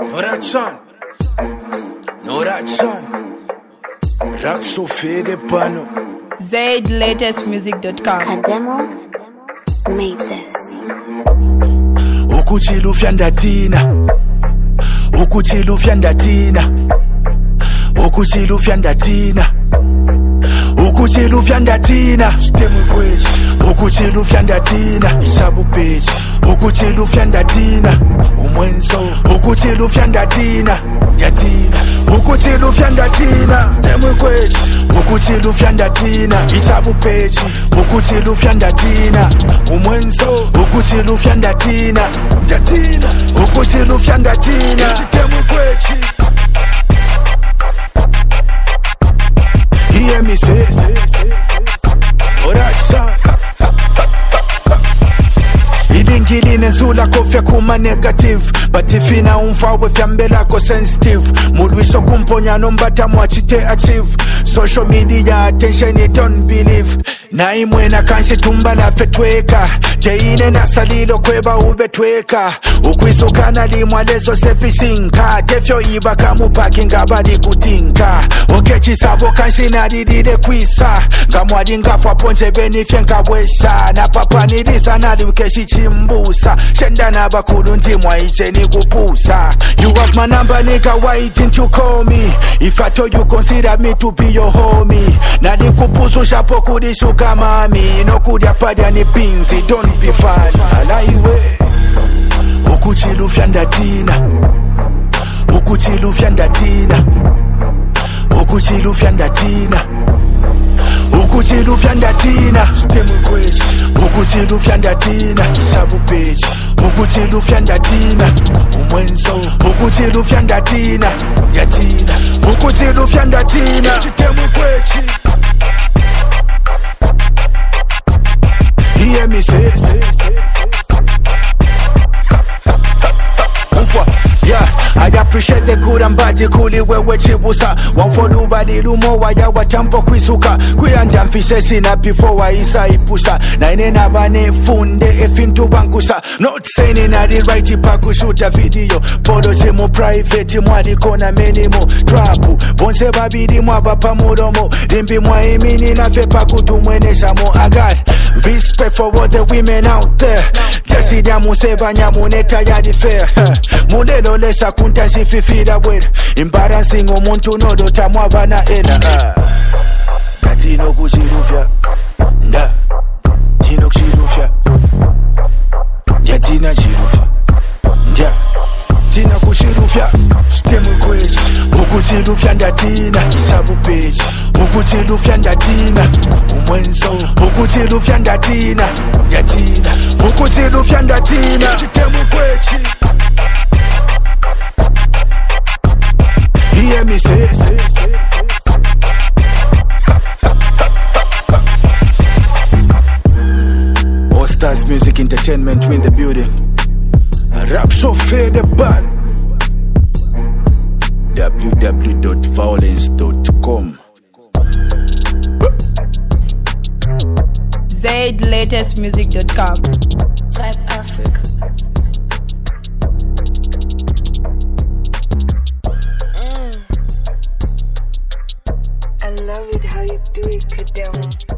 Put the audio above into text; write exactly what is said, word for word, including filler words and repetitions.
No that son, no that son. Rap so fade pano. Zaid latest music dot com. Kademo made this. Ukuchilu fyandatina. Ukuchilu fyandatina. Ukuchilu fyandatina. Ukuchilu fyandatina. Stemwe kwechi. Ukuchilu fyandatina. Isabu page. Ukuchilu fyandatina. Umwenso. Ukuchilu fyandatina. Yatina. Ukuchilu fyandatina. Stemwe kwechi. Ukuchilu fyandatina. Isabu page. Ukuchilu fyandatina. Umwenso. Ukuchilu fyandatina. Yatina. Ukuchilu fyandatina. Stemwe kwechi. Hear me say, say, say, say. Alright, son. Idingilini zula kofya kuma negative. But if ina umfa we fyambela ko sensitive. Mulwiso kumponya nombata mwachite achieve. Social media attention you don't believe. Na imwena kanshi tumbala fetweka. Jeine na salilo kweba ubetweka. Ukwisukana limwalezo sefisinka. Defyo iba kamu parking abadi kutinka. Okechi sabo kanshi nadidide kwisa. Ngamwadi ngafwa ponche benifye nkabwesha. Na papa nilisa nadi ukeshi chimbusa. Shenda na bakulu ntimwa iche ni kupusa. You have my number nigga, why didn't you call me? If I told you consider me to be your homie. Nadi kupusu shapo kudishuka mami. No kudia padia ni pinzi, don't be fan. Alaiwe Ukuchilu fyandatina. Ukuchilu fyandatina. Ukuchilu fyandatina. Ukuchilu fyandatina. Stemwe kwechi. Ukuchilu fyandatina. Isabu page. Ukuchilu fyandatina. Umwenso. Ukuchilu fyandatina. Yatina. Ukuchilu fyandatina. Stemwe kwechi. Hear me say, say, say, say. Yeah, I appreciate the good and bad. Kuli wewe chibusa. Wamfolu badi lumo waya watampo kwisuka. Kuyanda mfishe sina before wa isa ipusa. Na inena bane funde efintu bankusa. Not saying ina di right ipaku shoot video. Polo chemo private mwadi kona menimo. Trapu, bonse babidi mwabapa mudomo. Limbi mwa imini na fepa kutumwene shamo. I got respect for all the women out there. Yasidia museba nyamuneta yadi fair. Mudelo lesa kunta sififida wera. Embarrassing omuntu nodo tamwa na ena. Natino kushirufya. Nda Tino kushirufya. Yatina shirufya. Nda Tina kushirufya. Stemwe kwechi. Ukuchirufya ndatina. Isabu page. Ukuchirufya ndatina. Umwenso. Ukuchirufya ndatina. Yatina. Ukuchirufya ndatina. Stemwe kwechi. Hear me say, say, say, say. All Stars Music Entertainment in the building. Rap so fair the band. w w w dot violence dot com. Zaid latest music dot com. Vibe Africa. I love it how you do it, Kademo.